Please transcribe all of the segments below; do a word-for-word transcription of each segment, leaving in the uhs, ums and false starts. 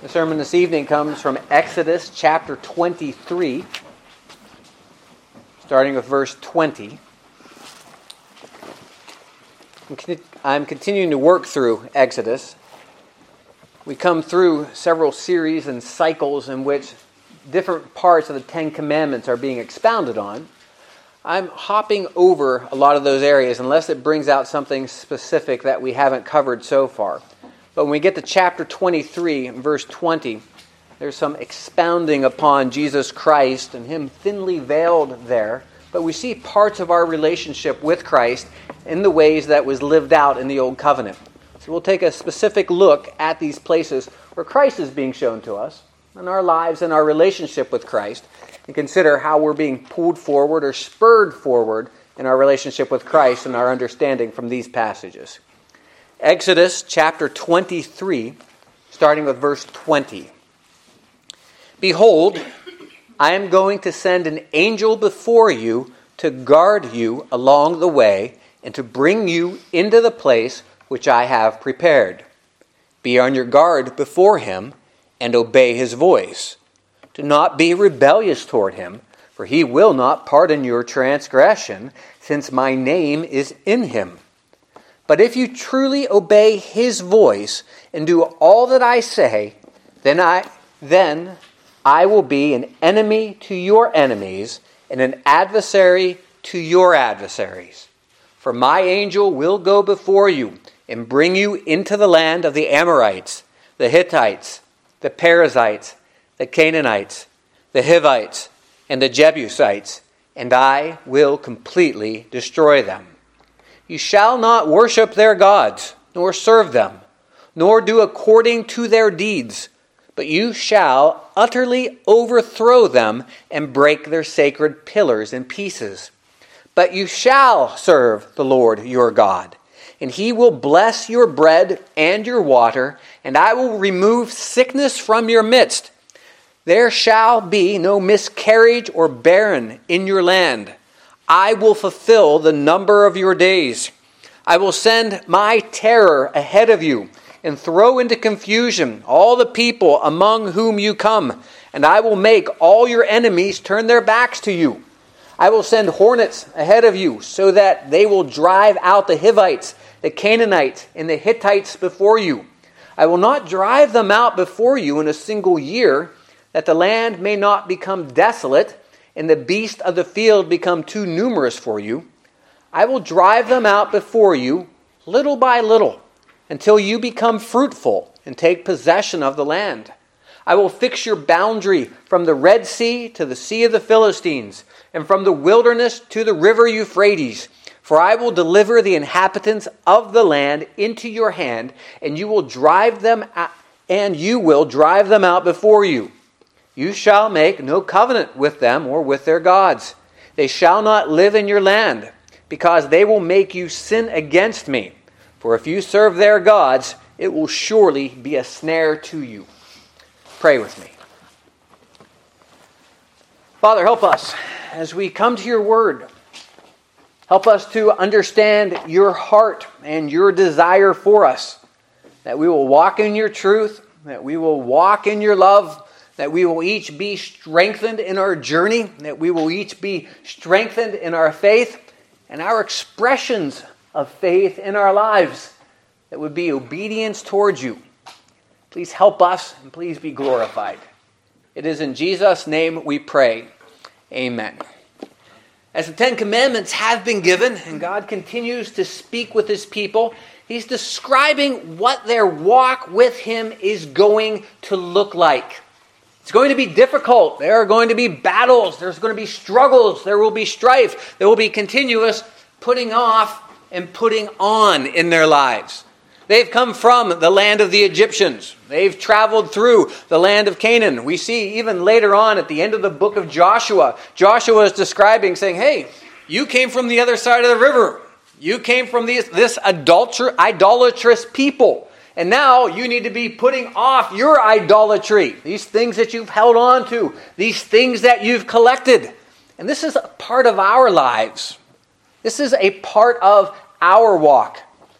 The sermon this evening comes from Exodus chapter twenty-three, starting with verse twenty. I'm continuing to work through Exodus. We come through several series and cycles in which different parts of the Ten Commandments are being expounded on. I'm hopping over a lot of those areas unless it brings out something specific that we haven't covered so far. But when we get to chapter twenty-three, verse twenty, there's some expounding upon Jesus Christ and Him thinly veiled there. But we see parts of our relationship with Christ in the ways that was lived out in the Old Covenant. So we'll take a specific look at these places where Christ is being shown to us in our lives and our relationship with Christ, and consider how we're being pulled forward or spurred forward in our relationship with Christ and our understanding from these passages. Exodus chapter twenty-three, starting with verse twenty. Behold, I am going to send an angel before you to guard you along the way and to bring you into the place which I have prepared. Be on your guard before him and obey his voice. Do not be rebellious toward him, for he will not pardon your transgression, since my name is in him. But if you truly obey his voice and do all that I say, then I then I will be an enemy to your enemies and an adversary to your adversaries. For my angel will go before you and bring you into the land of the Amorites, the Hittites, the Perizzites, the Canaanites, the Hivites, and the Jebusites, and I will completely destroy them. You shall not worship their gods, nor serve them, nor do according to their deeds, but you shall utterly overthrow them and break their sacred pillars in pieces. But you shall serve the Lord your God, and he will bless your bread and your water, and I will remove sickness from your midst. There shall be no miscarriage or barren in your land. I will fulfill the number of your days. I will send my terror ahead of you and throw into confusion all the people among whom you come, and I will make all your enemies turn their backs to you. I will send hornets ahead of you so that they will drive out the Hivites, the Canaanites, and the Hittites before you. I will not drive them out before you in a single year, that the land may not become desolate and the beasts of the field become too numerous for you. I will drive them out before you little by little until you become fruitful and take possession of the land. I will fix your boundary from the Red Sea to the Sea of the Philistines and from the wilderness to the river Euphrates. For I will deliver the inhabitants of the land into your hand, and you will drive them out, and you will drive them out before you. You shall make no covenant with them or with their gods. They shall not live in your land, because they will make you sin against me. For if you serve their gods, it will surely be a snare to you. Pray with me. Father, help us as we come to your word. Help us to understand your heart and your desire for us, that we will walk in your truth, that we will walk in your love, that we will each be strengthened in our journey, that we will each be strengthened in our faith and our expressions of faith in our lives, that would be obedience towards you. Please help us and please be glorified. It is in Jesus' name we pray. Amen. As the Ten Commandments have been given, and God continues to speak with his people, he's describing what their walk with him is going to look like. It's going to be difficult. There are going to be battles. There's going to be struggles. There will be strife. There will be continuous putting off and putting on in their lives. They've come from the land of the Egyptians. They've traveled through the land of Canaan. We see even later on at the end of the book of Joshua, Joshua is describing, saying, hey, you came from the other side of the river. You came from these, this adulter, idolatrous people. And now you need to be putting off your idolatry, these things that you've held on to, these things that you've collected. And this is a part of our lives. This is a part of our walk.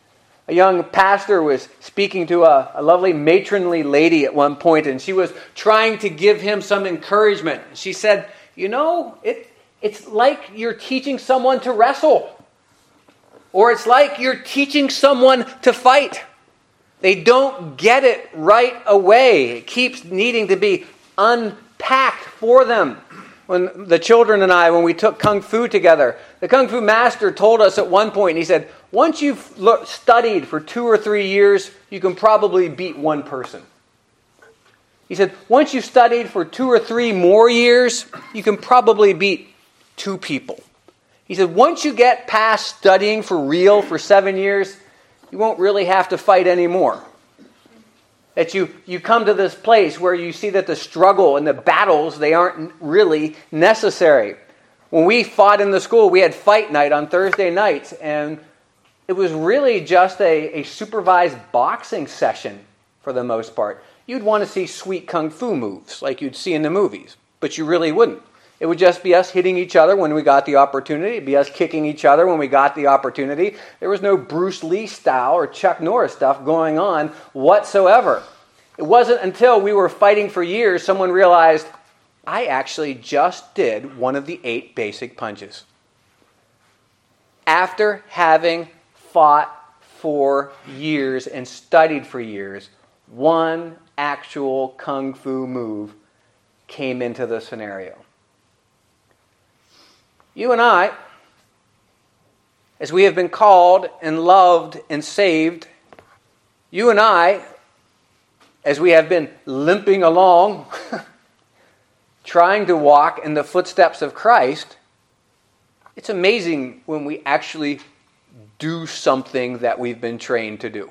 A young pastor was speaking to a, a lovely matronly lady at one point, and she was trying to give him some encouragement. She said, you know, it, it's like you're teaching someone to wrestle. Or it's like you're teaching someone to fight. They don't get it right away. It keeps needing to be unpacked for them. When the children and I, when we took Kung Fu together, the Kung Fu master told us at one point, he said, once you've look, studied for two or three years, you can probably beat one person. He said, once you've studied for two or three more years, you can probably beat two people. He said, once you get past studying for real for seven years, you won't really have to fight anymore. That you, you come to this place where you see that the struggle and the battles, they aren't really necessary. When we fought in the school, we had fight night on Thursday nights, and it was really just a, a supervised boxing session for the most part. You'd want to see sweet kung fu moves like you'd see in the movies, but you really wouldn't. It would just be us hitting each other when we got the opportunity. It'd be us kicking each other when we got the opportunity. There was no Bruce Lee style or Chuck Norris stuff going on whatsoever. It wasn't until we were fighting for years someone realized, I actually just did one of the eight basic punches. After having fought for years and studied for years, one actual kung fu move came into the scenario. You and I, as we have been called and loved and saved, you and I, as we have been limping along, trying to walk in the footsteps of Christ, it's amazing when we actually do something that we've been trained to do.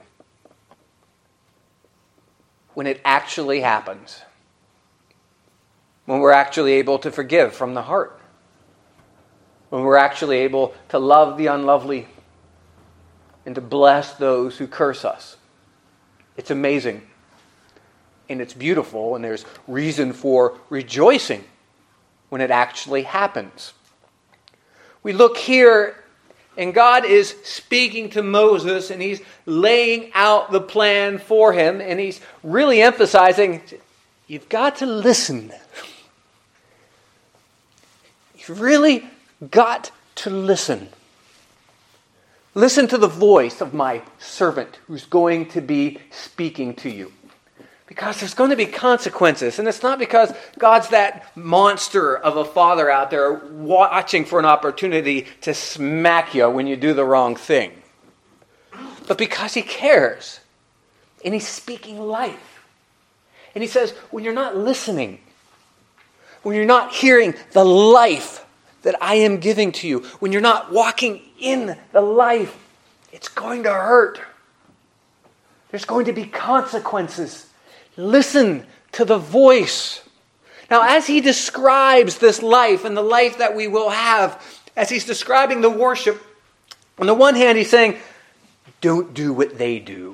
When it actually happens. When we're actually able to forgive from the heart. When we're actually able to love the unlovely and to bless those who curse us. It's amazing. And it's beautiful, and there's reason for rejoicing when it actually happens. We look here, and God is speaking to Moses, and he's laying out the plan for him, and he's really emphasizing, you've got to listen. You've really got to listen. Listen to the voice of my servant who's going to be speaking to you. Because there's going to be consequences. And it's not because God's that monster of a father out there watching for an opportunity to smack you when you do the wrong thing. But because he cares. And he's speaking life. And he says, when you're not listening, when you're not hearing the life that I am giving to you, when you're not walking in the life, it's going to hurt. There's going to be consequences. Listen to the voice. Now, as he describes this life and the life that we will have, as he's describing the worship, on the one hand, he's saying, don't do what they do.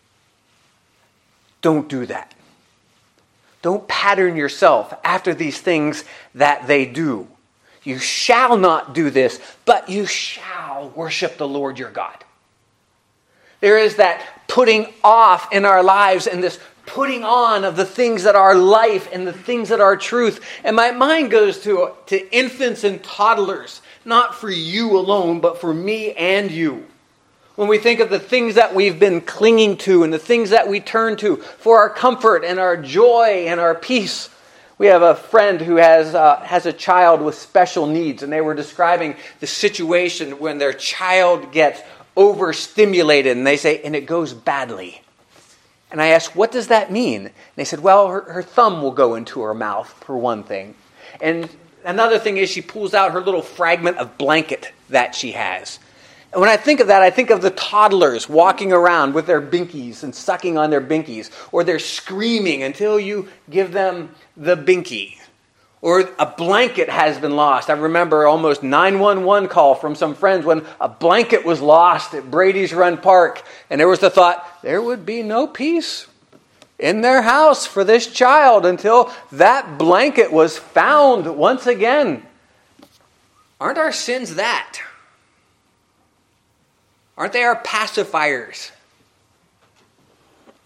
Don't do that. Don't pattern yourself after these things that they do. You shall not do this, but you shall worship the Lord your God. There is that putting off in our lives and this putting on of the things that are life and the things that are truth. And my mind goes to, to infants and toddlers, not for you alone, but for me and you. When we think of the things that we've been clinging to and the things that we turn to for our comfort and our joy and our peace. We have a friend who has uh, has a child with special needs, and they were describing the situation when their child gets overstimulated, and they say, and it goes badly. And I asked, what does that mean? And they said, well, her, her thumb will go into her mouth, for one thing. And another thing is she pulls out her little fragment of blanket that she has. And when I think of that, I think of the toddlers walking around with their binkies and sucking on their binkies, or they're screaming until you give them the binky. Or a blanket has been lost. I remember almost nine one one call from some friends when a blanket was lost at Brady's Run Park. And there was the thought, there would be no peace in their house for this child until that blanket was found once again. Aren't our sins that? Aren't they our pacifiers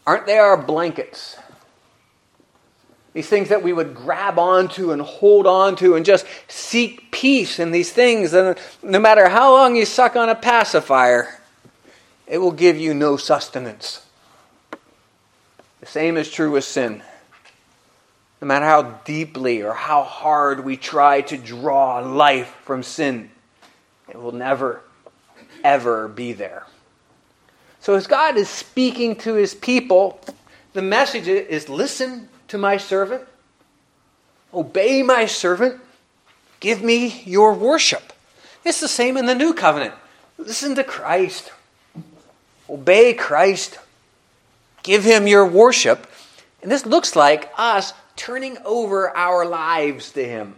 Aren't they our blankets? These things that we would grab onto and hold onto and just seek peace in these things. And no matter how long you suck on a pacifier, it will give you no sustenance. The same is true with sin. No matter how deeply or how hard we try to draw life from sin, it will never, ever be there. So as God is speaking to his people, the message is, listen to my servant, obey my servant, give me your worship. It's the same in the new covenant. Listen to Christ, obey Christ, give him your worship. And this looks like us turning over our lives to him.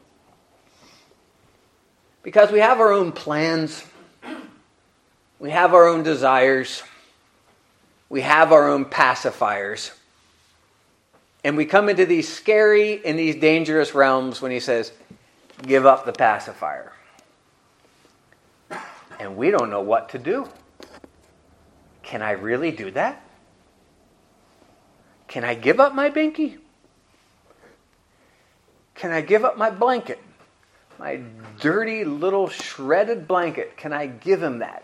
Because we have our own plans, we have our own desires, we have our own pacifiers. And we come into these scary and these dangerous realms when he says, give up the pacifier. And we don't know what to do. Can I really do that? Can I give up my binky? Can I give up my blanket? My dirty little shredded blanket. Can I give him that?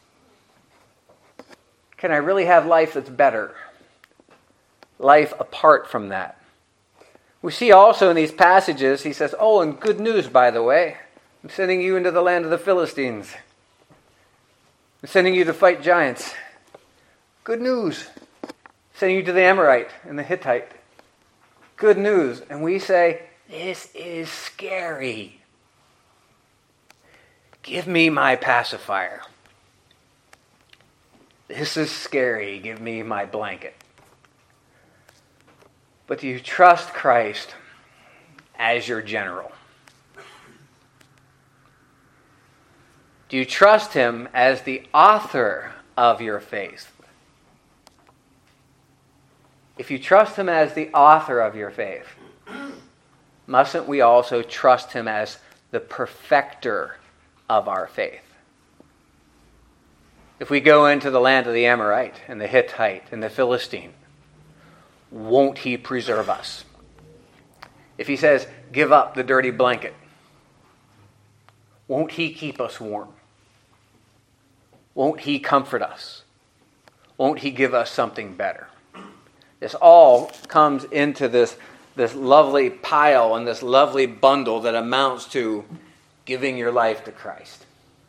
Can I really have life that's better? Life apart from that. We see also in these passages, he says, oh, and good news, by the way. I'm sending you into the land of the Philistines. I'm sending you to fight giants. Good news. I'm sending you to the Amorite and the Hittite. Good news. And we say, this is scary. Give me my pacifier. This is scary. Give me my blanket. But do you trust Christ as your general? Do you trust him as the author of your faith? If you trust him as the author of your faith, mustn't we also trust him as the perfecter of our faith? If we go into the land of the Amorite and the Hittite and the Philistine, won't he preserve us? If he says, give up the dirty blanket, won't he keep us warm? Won't he comfort us? Won't he give us something better? This all comes into this, this lovely pile and this lovely bundle that amounts to giving your life to Christ.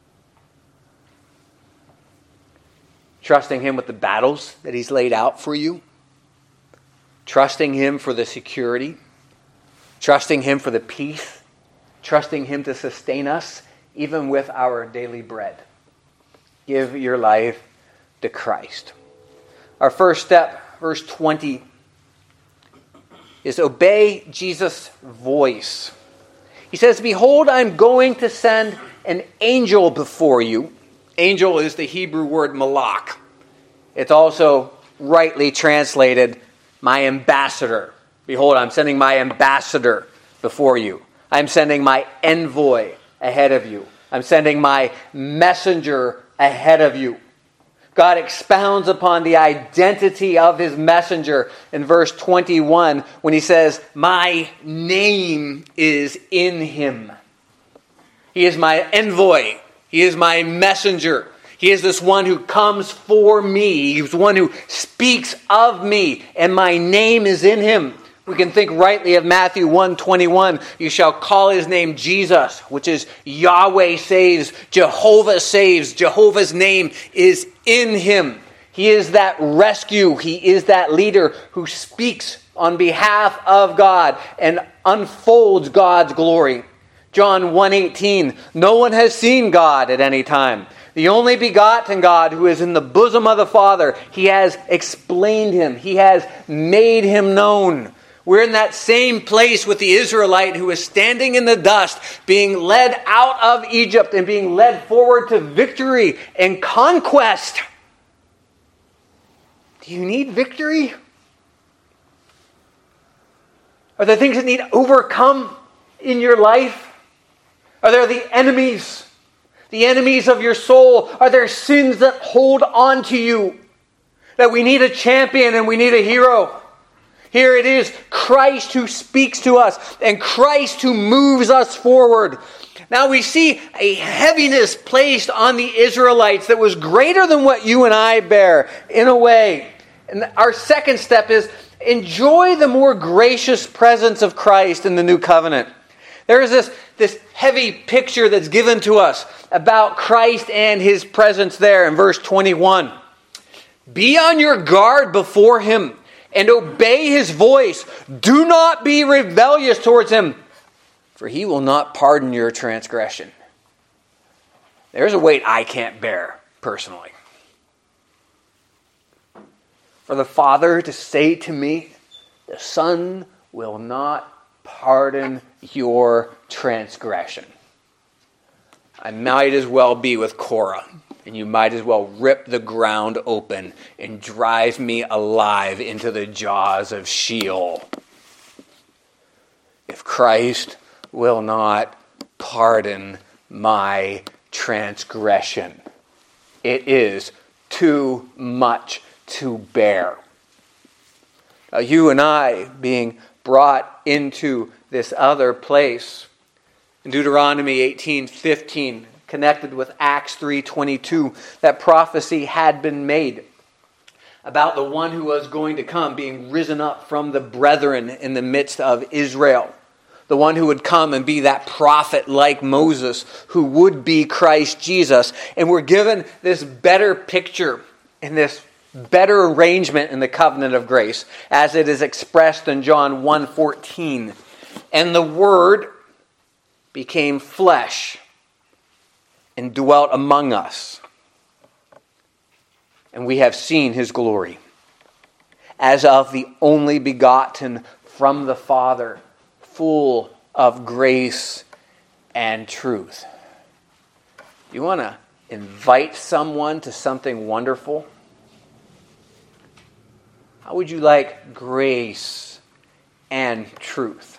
Trusting him with the battles that he's laid out for you. Trusting him for the security. Trusting him for the peace. Trusting him to sustain us even with our daily bread. Give your life to Christ. Our first step, verse twenty, is obey Jesus' voice. He says, behold, I'm going to send an angel before you. Angel is the Hebrew word malach. It's also rightly translated, my ambassador. Behold, I'm sending my ambassador before you. I'm sending my envoy ahead of you. I'm sending my messenger ahead of you. God expounds upon the identity of his messenger in verse twenty-one when he says, my name is in him. He is my envoy. He is my messenger. He is this one who comes for me. He's the one who speaks of me, and my name is in him. We can think rightly of Matthew one twenty-one. You shall call his name Jesus, which is Yahweh saves, Jehovah saves. Jehovah's name is in him. He is that rescue. He is that leader who speaks on behalf of God and unfolds God's glory. John one eighteen, no one has seen God at any time. The only begotten God who is in the bosom of the Father, he has explained him. He has made him known. We're in that same place with the Israelite who is standing in the dust, being led out of Egypt and being led forward to victory and conquest. Do you need victory? Are there things that need overcome in your life? Are there the enemies? The enemies of your soul? Are there sins that hold on to you? That we need a champion and we need a hero. Here it is, Christ who speaks to us and Christ who moves us forward. Now we see a heaviness placed on the Israelites that was greater than what you and I bear, in a way. And our second step is enjoy the more gracious presence of Christ in the new covenant. There is this, this heavy picture that's given to us about Christ and his presence there in verse twenty-one. Be on your guard before him and obey his voice. Do not be rebellious towards him, for he will not pardon your transgression. There's a weight I can't bear, personally. For the Father to say to me, the Son will not pardon your transgression. I might as well be with Korah, and you might as well rip the ground open and drive me alive into the jaws of Sheol. If Christ will not pardon my transgression, it is too much to bear. Now, you and I being brought into this other place, in Deuteronomy eighteen fifteen, connected with Acts three twenty-two, that prophecy had been made about the one who was going to come being risen up from the brethren in the midst of Israel. The one who would come and be that prophet like Moses, who would be Christ Jesus. And we're given this better picture in this better arrangement in the covenant of grace, as it is expressed in John one fourteen. And the Word became flesh and dwelt among us. And we have seen his glory, as of the only begotten from the Father, full of grace and truth. You want to invite someone to something wonderful? How would you like grace and truth?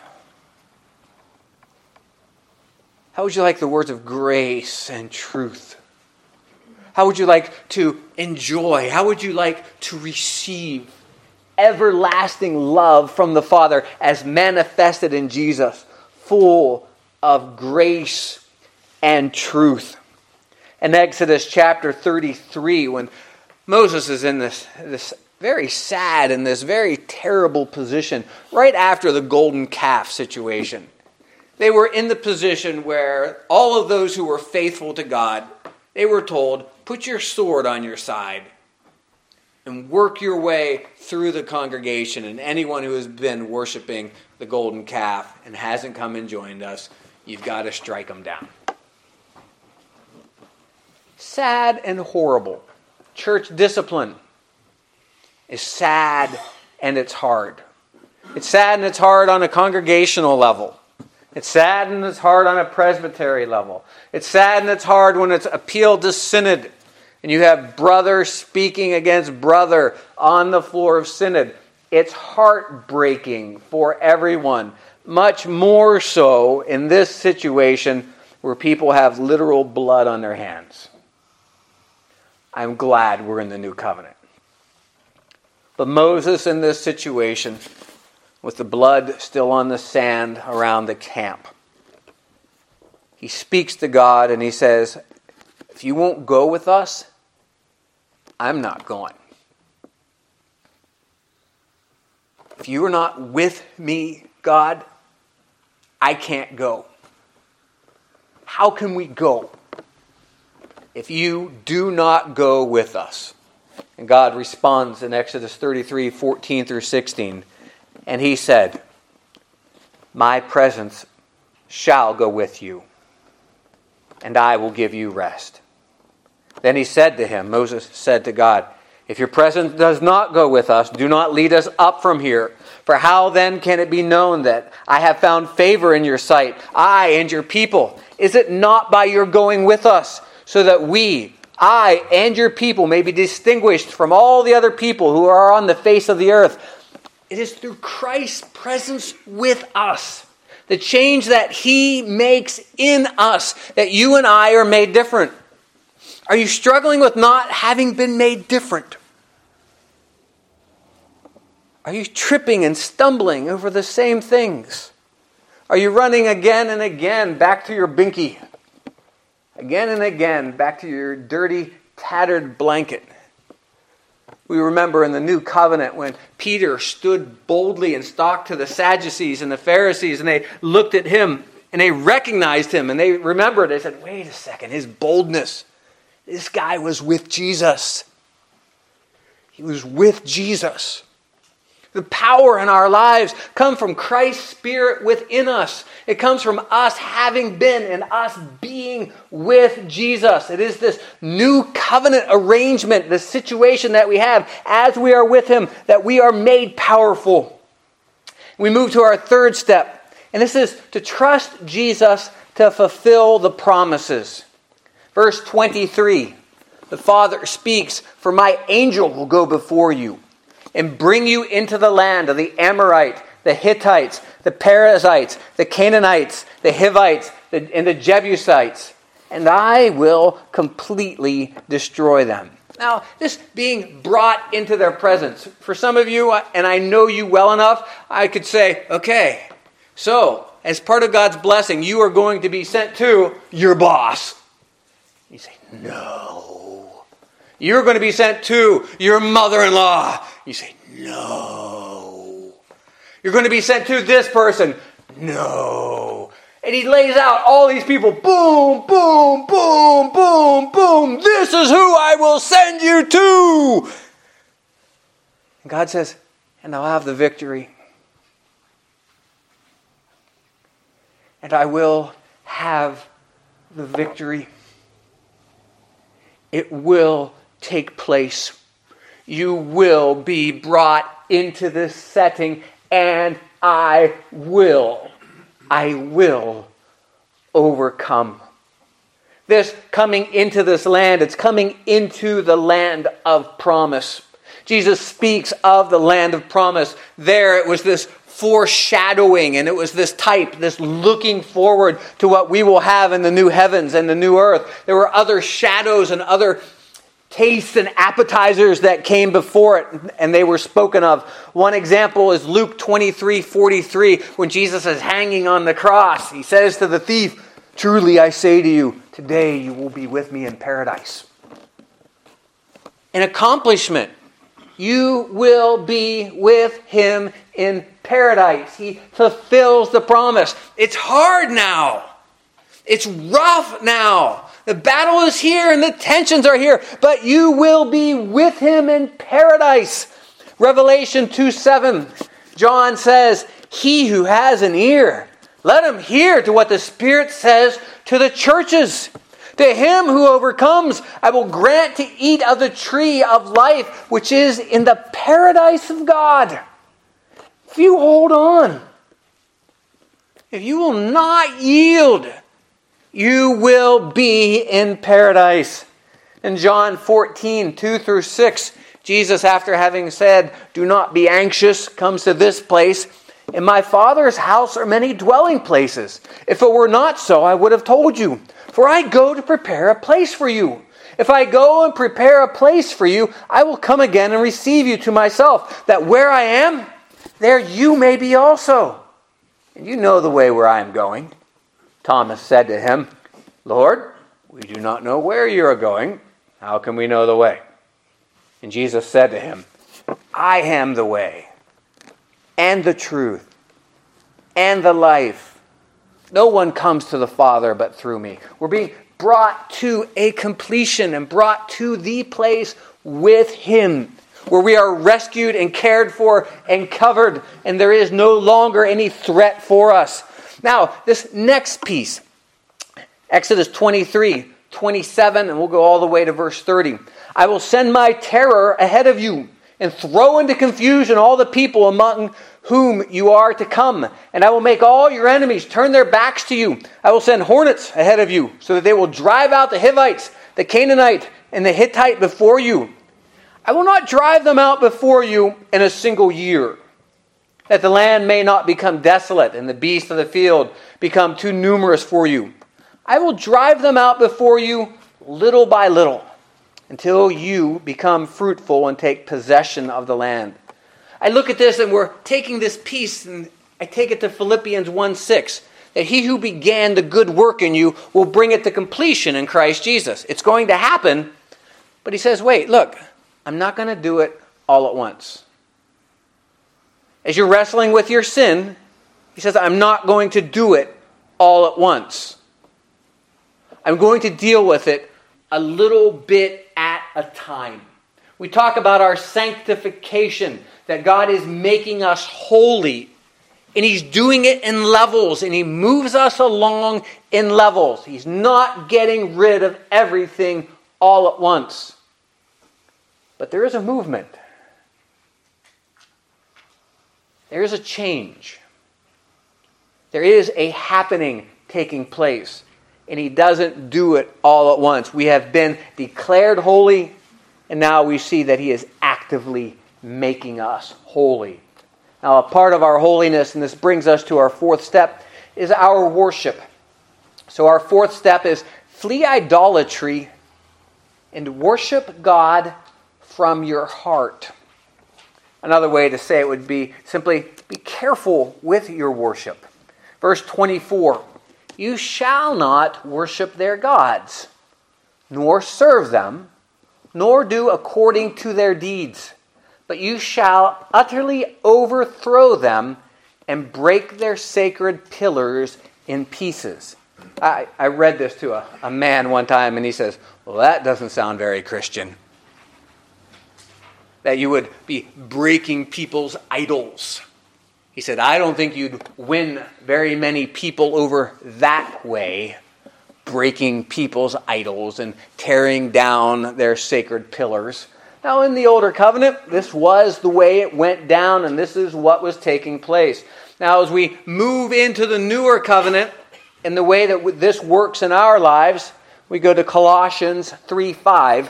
How would you like the words of grace and truth? How would you like to enjoy? How would you like to receive everlasting love from the Father as manifested in Jesus, full of grace and truth? In Exodus chapter thirty-three, when Moses is in this, this very sad and this very terrible position, right after the golden calf situation, they were in the position where all of those who were faithful to God, they were told, put your sword on your side and work your way through the congregation. And anyone who has been worshiping the golden calf and hasn't come and joined us, you've got to strike them down. Sad and horrible. Church discipline is sad and it's hard. It's sad and it's hard on a congregational level. It's sad and it's hard on a presbytery level. It's sad and it's hard when it's appealed to synod and you have brother speaking against brother on the floor of synod. It's heartbreaking for everyone. Much more so in this situation where people have literal blood on their hands. I'm glad we're in the new covenant. But Moses in this situation, with the blood still on the sand around the camp, he speaks to God and he says, if you won't go with us, I'm not going. If you are not with me, God, I can't go. How can we go if you do not go with us? And God responds in Exodus thirty-three, fourteen through sixteen. And he said, my presence shall go with you, and I will give you rest. Then he said to him, Moses said to God, if your presence does not go with us, do not lead us up from here. For how then can it be known that I have found favor in your sight, I and your people? Is it not by your going with us, so that we, I and your people, may be distinguished from all the other people who are on the face of the earth? It is through Christ's presence with us, the change that he makes in us, that you and I are made different. Are you struggling with not having been made different? Are you tripping and stumbling over the same things? Are you running again and again back to your binky? Again and again back to your dirty, tattered blanket? We remember in the New Covenant when Peter stood boldly and talked to the Sadducees and the Pharisees, and they looked at him and they recognized him and they remembered. They said, wait a second, his boldness. This guy was with Jesus. He was with Jesus. The power in our lives comes from Christ's Spirit within us. It comes from us having been and us being with Jesus. It is this new covenant arrangement, the situation that we have as we are with Him, that we are made powerful. We move to our third step, and this is to trust Jesus to fulfill the promises. Verse twenty-three, the Father speaks, "For my angel will go before you and bring you into the land of the Amorite, the Hittites, the Perizzites, the Canaanites, the Hivites, the, and the Jebusites, and I will completely destroy them." Now, this being brought into their presence, for some of you, and I know you well enough, I could say, okay, so as part of God's blessing, you are going to be sent to your boss. You say, no. You're going to be sent to your mother-in-law. You say, no. You're going to be sent to this person. No. And he lays out all these people. Boom, boom, boom, boom, boom. This is who I will send you to. And God says, and I'll have the victory. And I will have the victory. It will take place. You will be brought into this setting, and I will, I will overcome. This coming into this land, it's coming into the land of promise. Jesus speaks of the land of promise. There it was this foreshadowing, and it was this type, this looking forward to what we will have in the new heavens and the new earth. There were other shadows and other tastes and appetizers that came before it, and they were spoken of. One example is Luke twenty-three forty-three, when Jesus is hanging on the cross. He says to the thief, "Truly I say to you, today you will be with me in paradise." An accomplishment. You will be with Him in paradise. He fulfills the promise. It's hard now. It's rough now. The battle is here and the tensions are here, but you will be with Him in paradise. Revelation two seven, John says, "He who has an ear, let him hear to what the Spirit says to the churches. To him who overcomes, I will grant to eat of the tree of life, which is in the paradise of God." If you hold on, if you will not yield, you will be in paradise. In John fourteen two through six, Jesus, after having said, "Do not be anxious," comes to this place. "In my Father's house are many dwelling places. If it were not so, I would have told you. For I go to prepare a place for you. If I go and prepare a place for you, I will come again and receive you to myself, that where I am, there you may be also. And you know the way where I am going." Thomas said to him, "Lord, we do not know where you are going. How can we know the way?" And Jesus said to him, "I am the way, and the truth, and the life. No one comes to the Father but through me." We're being brought to a completion and brought to the place with Him, where we are rescued and cared for and covered, and there is no longer any threat for us. Now, this next piece, Exodus twenty-three twenty-seven, and we'll go all the way to verse thirty. "I will send my terror ahead of you and throw into confusion all the people among whom you are to come. And I will make all your enemies turn their backs to you. I will send hornets ahead of you, so that they will drive out the Hivites, the Canaanite, and the Hittite before you. I will not drive them out before you in a single year, that the land may not become desolate and the beasts of the field become too numerous for you. I will drive them out before you little by little, until you become fruitful and take possession of the land. I look at this and we're taking this piece and I take it to Philippians one six. That he who began the good work in you will bring it to completion in Christ Jesus. It's going to happen, but he says, wait, look, I'm not going to do it all at once. As you're wrestling with your sin, he says, I'm not going to do it all at once. I'm going to deal with it a little bit at a time. We talk about our sanctification, that God is making us holy. And he's doing it in levels, and he moves us along in levels. He's not getting rid of everything all at once. But there is a movement. There is a change. There is a happening taking place. And he doesn't do it all at once. We have been declared holy, and now we see that he is actively making us holy. Now, a part of our holiness, and this brings us to our fourth step, is our worship. So our fourth step is flee idolatry and worship God from your heart. Another way to say it would be simply be careful with your worship. Verse twenty-four, you shall not worship their gods, nor serve them, nor do according to their deeds. But you shall utterly overthrow them and break their sacred pillars in pieces. I, I read this to a, a man one time, and he says, well, that doesn't sound very Christian. That you would be breaking people's idols. He said, I don't think you'd win very many people over that way, breaking people's idols and tearing down their sacred pillars. Now, in the older covenant, this was the way it went down, and this is what was taking place. Now, as we move into the newer covenant, in the way that this works in our lives, we go to Colossians three five.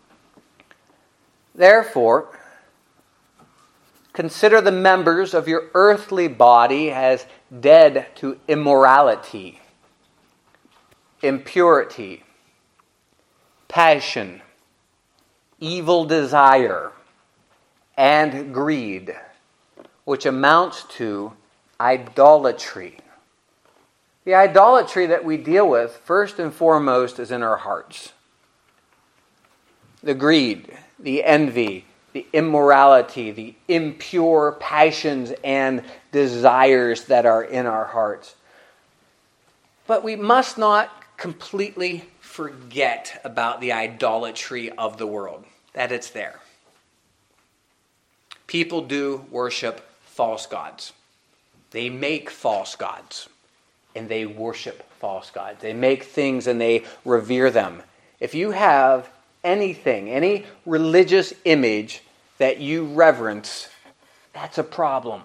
Therefore, consider the members of your earthly body as dead to immorality, impurity, passion, evil desire, and greed, which amounts to idolatry. The idolatry that we deal with, first and foremost, is in our hearts. The greed, the envy, the immorality, the impure passions and desires that are in our hearts. But we must not completely forget about the idolatry of the world, that it's there. People do worship false gods. They make false gods, and they worship false gods. They make things and they revere them. If you have anything, any religious image that you reverence, that's a problem.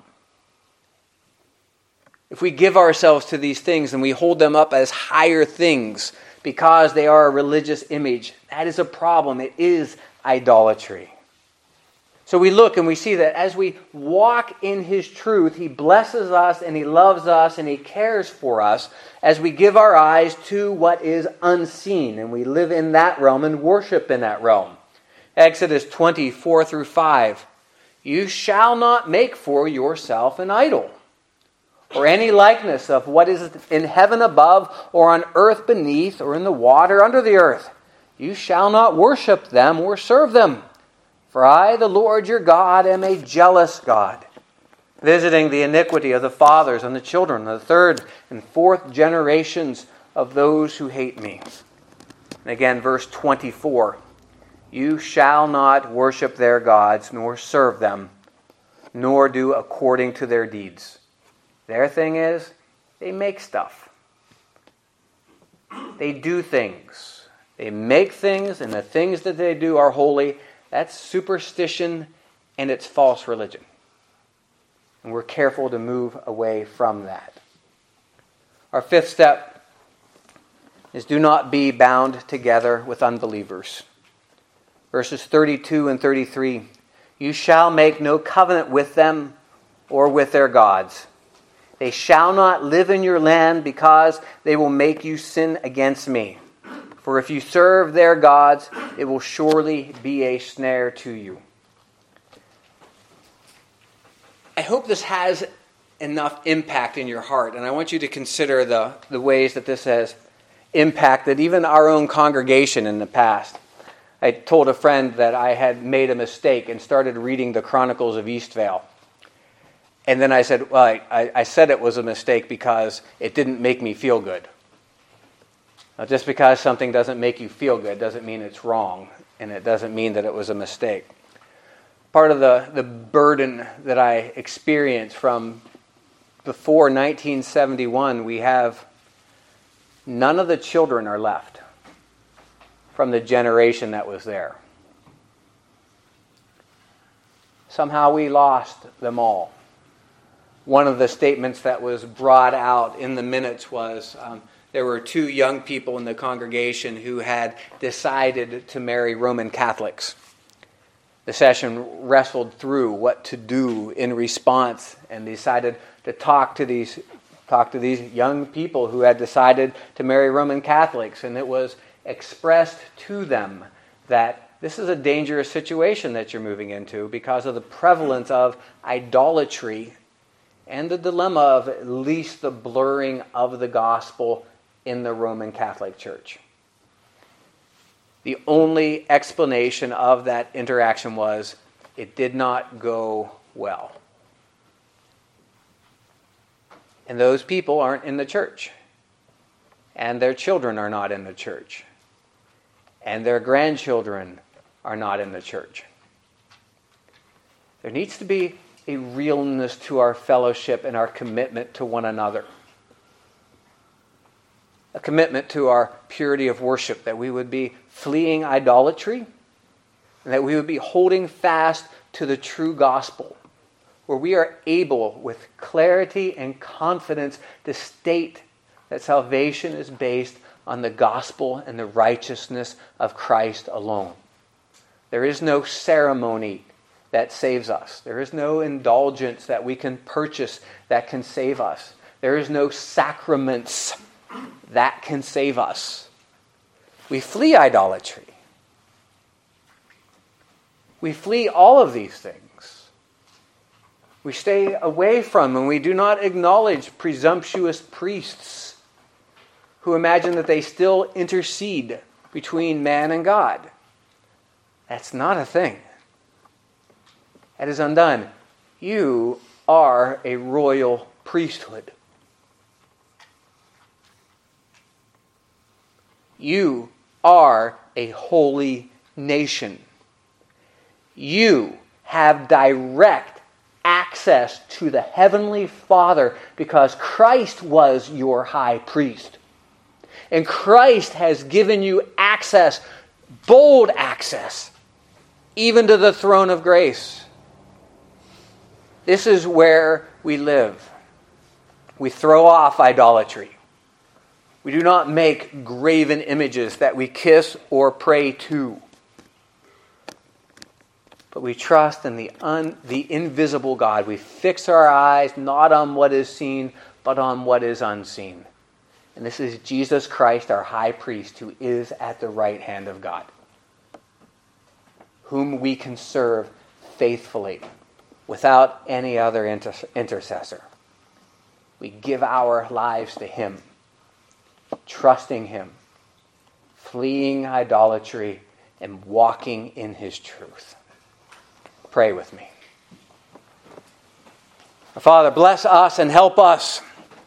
If we give ourselves to these things and we hold them up as higher things because they are a religious image, that is a problem. It is idolatry. So we look and we see that as we walk in His truth, He blesses us and He loves us and He cares for us as we give our eyes to what is unseen and we live in that realm and worship in that realm. Exodus twenty, four through five. You shall not make for yourself an idol, or any likeness of what is in heaven above, or on earth beneath, or in the water under the earth. You shall not worship them or serve them. For I, the Lord your God, am a jealous God, visiting the iniquity of the fathers and the children, the third and fourth generations of those who hate me. And again, verse twenty-four. You shall not worship their gods, nor serve them, nor do according to their deeds. Their thing is, they make stuff. They do things. They make things, and the things that they do are holy. That's superstition, and it's false religion. And we're careful to move away from that. Our fifth step is do not be bound together with unbelievers. Verses thirty-two and thirty-three. You shall make no covenant with them or with their gods. They shall not live in your land because they will make you sin against me. For if you serve their gods, it will surely be a snare to you. I hope this has enough impact in your heart, and I want you to consider the, the ways that this has impacted even our own congregation in the past. I told a friend that I had made a mistake and started reading the Chronicles of Eastvale. And then I said, well, I, I, I said it was a mistake because it didn't make me feel good. Now, just because something doesn't make you feel good doesn't mean it's wrong, and it doesn't mean that it was a mistake. Part of the, the burden that I experienced from before nineteen seventy-one, we have none of the children are left from the generation that was there. Somehow we lost them all. One of the statements that was brought out in the minutes was um, there were two young people in the congregation who had decided to marry Roman Catholics. The session wrestled through what to do in response and decided to talk to these talk to these young people who had decided to marry Roman Catholics, and it was expressed to them that this is a dangerous situation that you're moving into because of the prevalence of idolatry and the dilemma of at least the blurring of the gospel in the Roman Catholic Church. The only explanation of that interaction was it did not go well. And those people aren't in the church. And their children are not in the church. And their grandchildren are not in the church. There needs to be a realness to our fellowship and our commitment to one another. A commitment to our purity of worship, that we would be fleeing idolatry, and that we would be holding fast to the true gospel, where we are able with clarity and confidence to state that salvation is based on the gospel and the righteousness of Christ alone. There is no ceremony that saves us. There is no indulgence that we can purchase that can save us. There is no sacraments that can save us. We flee idolatry. We flee all of these things. We stay away from and we do not acknowledge presumptuous priests who imagine that they still intercede between man and God. That's not a thing. That is undone. You are a royal priesthood. You are a holy nation. You have direct access to the Heavenly Father because Christ was your high priest. And Christ has given you access, bold access, even to the throne of grace. This is where we live. We throw off idolatry. We do not make graven images that we kiss or pray to. But we trust in the, un, the invisible God. We fix our eyes not on what is seen, but on what is unseen. And this is Jesus Christ, our high priest, who is at the right hand of God, whom we can serve faithfully without any other inter- intercessor. We give our lives to Him, trusting Him, fleeing idolatry, and walking in His truth. Pray with me. Father, bless us and help us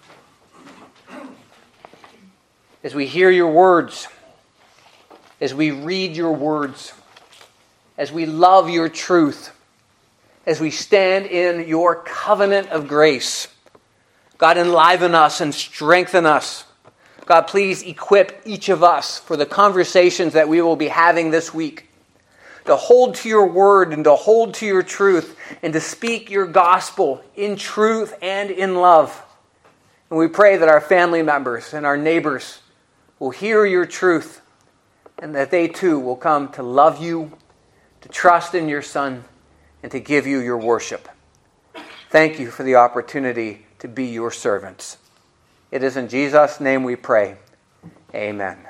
as we hear your words, as we read your words, as we love your truth, as we stand in your covenant of grace. God, enliven us and strengthen us. God, please equip each of us for the conversations that we will be having this week, to hold to your word and to hold to your truth and to speak your gospel in truth and in love. And we pray that our family members and our neighbors will hear your truth and that they too will come to love you, to trust in your Son, and to give you your worship. Thank you for the opportunity to be your servants. It is in Jesus' name we pray. Amen.